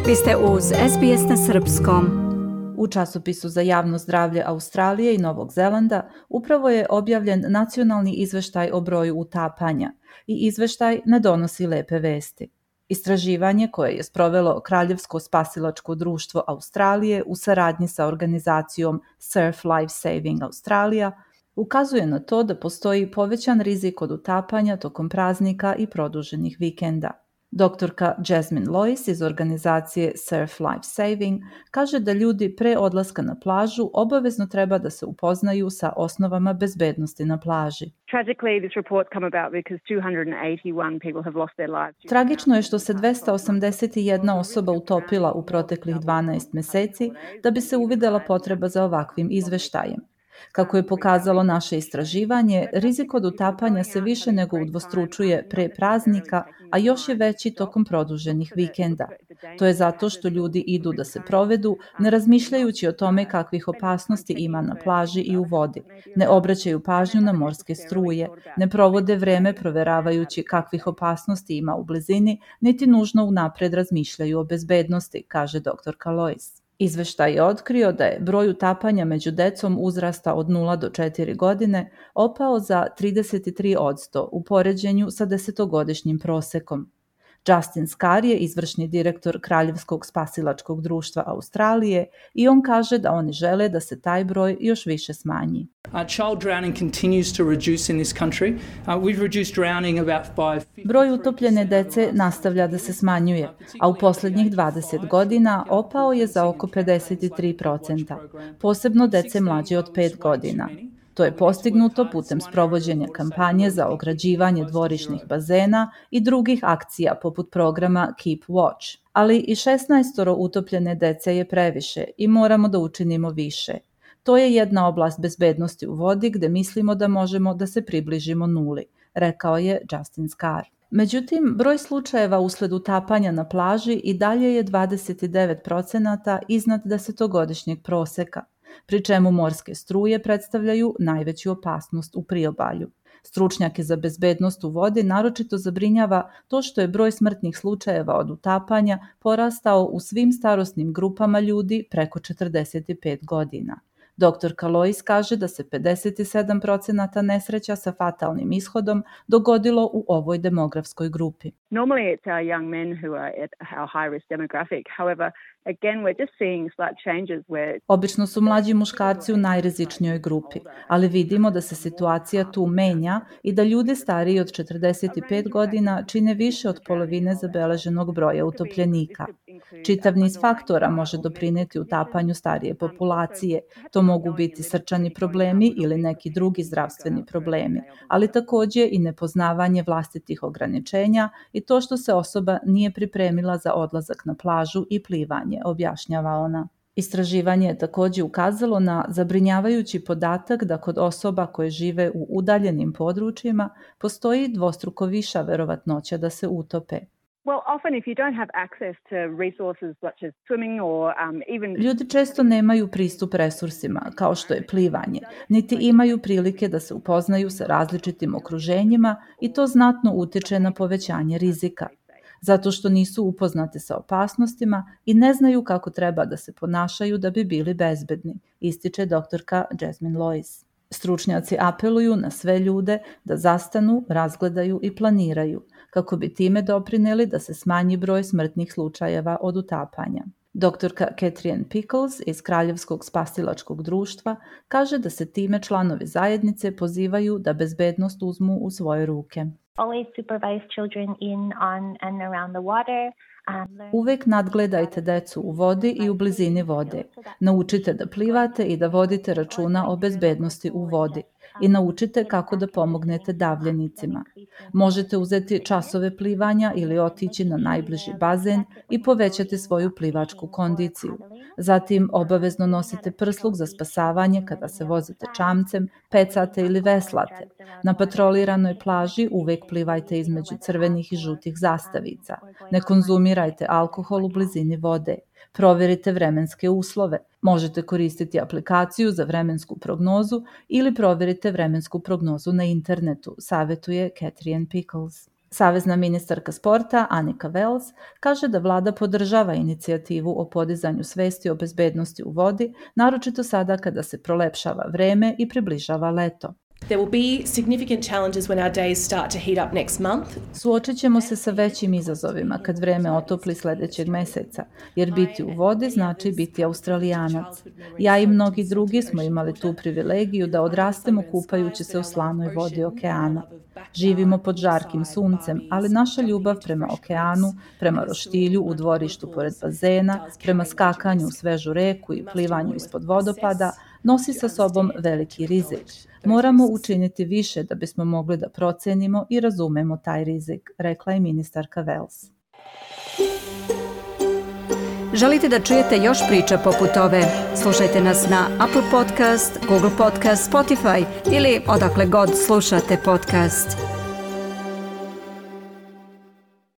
Vi ste uz SBS na Srpskom. U časopisu za javno zdravlje Australije i Novog Zelanda upravo je objavljen nacionalni izveštaj o broju utapanja i izveštaj ne donosi lepe vesti. Istraživanje koje je sprovelo Kraljevsko spasilačko društvo Australije u saradnji sa organizacijom Surf Life Saving Australia ukazuje na to da postoji povećan rizik od utapanja tokom praznika i produženih vikenda. Doktorka Jasmine Lois iz organizacije Surf Life Saving kaže da ljudi pre odlaska na plažu obavezno treba da se upoznaju sa osnovama bezbednosti na plaži. Tragično je što se 281 osoba utopila u proteklih 12 meseci da bi se uvidela potreba za ovakvim izveštajem. Kako je pokazalo naše istraživanje, rizik od utapanja se više nego udvostručuje pre praznika, a još je veći tokom produženih vikenda. To je zato što ljudi idu da se provedu, ne razmišljajući o tome kakvih opasnosti ima na plaži i u vodi, ne obraćaju pažnju na morske struje, ne provode vreme proveravajući kakvih opasnosti ima u blizini, niti nužno unapred razmišljaju o bezbednosti, kaže doktorka Lois. Izveštaj je otkrio da je broj utapanja među decom uzrasta od 0 do 4 godine opao za 33% u poređenju sa 10-godišnjim prosekom. Justin Scar je izvršni direktor Kraljevskog spasilačkog društva Australije i on kaže da oni žele da se taj broj još više smanji. Broj utopljene dece nastavlja da se smanjuje, a u poslednjih 20 godina opao je za oko 53%, posebno dece mlađe od 5 godina. To je postignuto putem sprovođenja kampanje za ograđivanje dvorišnih bazena i drugih akcija poput programa Keep Watch. Ali i 16 utopljene dece je previše i moramo da učinimo više. To je jedna oblast bezbednosti u vodi gde mislimo da možemo da se približimo nuli, rekao je Justin Scar. Međutim, broj slučajeva usled utapanja na plaži i dalje je 29% iznad 10-godišnjeg proseka, pri čemu morske struje predstavljaju najveću opasnost u priobalju. Stručnjake za bezbednost u vodi naročito zabrinjava to što je broj smrtnih slučajeva od utapanja porastao u svim starosnim grupama ljudi preko 45 godina. Doktorka Lois kaže da se 57% nesreća sa fatalnim ishodom dogodilo u ovoj demografskoj grupi. Normally it's our young men who are at our high risk demographic. However, again we're just seeing slight changes where Obično su mlađi muškarci u najrizičnijoj grupi, ali vidimo da se situacija tu menja i da ljudi stariji od 45 godina čine više od polovine zabeleženog broja utopljenika. Čitav niz faktora može doprineti utapanju starije populacije. To mogu biti srčani problemi ili neki drugi zdravstveni problemi, ali takođe i nepoznavanje vlastitih ograničenja i to što se osoba nije pripremila za odlazak na plažu i plivanje, objašnjava ona. Istraživanje je takođe ukazalo na zabrinjavajući podatak da kod osoba koje žive u udaljenim područjima postoji dvostruko viša verovatnoća da se utope. Ljudi često nemaju pristup resursima, kao što je plivanje, niti imaju prilike da se upoznaju sa različitim okruženjima i to znatno utiče na povećanje rizika, zato što nisu upoznate sa opasnostima i ne znaju kako treba da se ponašaju da bi bili bezbedni, ističe doktorka Jasmine Lois. Stručnjaci apeluju na sve ljude da zastanu, razgledaju i planiraju, kako bi time doprineli da se smanji broj smrtnih slučajeva od utapanja. Doktorka Catherine Pickles iz Kraljevskog spasilačkog društva kaže da se time članovi zajednice pozivaju da bezbednost uzmu u svoje ruke. Uvek nadgledajte decu u vodi i u blizini vode. Naučite da plivate i da vodite računa o bezbednosti u vodi i naučite kako da pomognete davljenicima. Možete uzeti časove plivanja ili otići na najbliži bazen i povećati svoju plivačku kondiciju. Zatim obavezno nosite prsluk za spasavanje kada se vozite čamcem, pecate ili veslate. Na patroliranoj plaži uvek plivajte između crvenih i žutih zastavica. Ne konzumirajte alkohol u blizini vode. Proverite vremenske uslove. Možete koristiti aplikaciju za vremensku prognozu ili proverite vremensku prognozu na internetu, savetuje Catherine Pickles. Savezna ministarka sporta Annika Wells kaže da vlada podržava inicijativu o podizanju svesti o bezbednosti u vodi, naročito sada kada se prolepšava vreme i približava leto. There will be significant challenges when our days start to heat up next month. Suočit ćemo se sa većim izazovima kad vreme otopli sledećeg meseca, jer biti u vodi znači biti Australijanac. Ja i mnogi drugi smo imali tu privilegiju da odrastemo kupajući se u slanoj vodi okeana. Živimo pod žarkim suncem, ali naša ljubav prema okeanu, prema roštilju u dvorištu pored bazena, prema skakanju u svežu reku i plivanju ispod vodopada, nosi sa sobom veliki rizik. Moramo učiniti više da bismo mogli da procenimo i razumemo taj rizik, rekla je ministarka Wells. Želite da čujete još priča poput ove? Slušajte nas na Apple Podcast, Google Podcast, Spotify ili odakle god slušate podcast.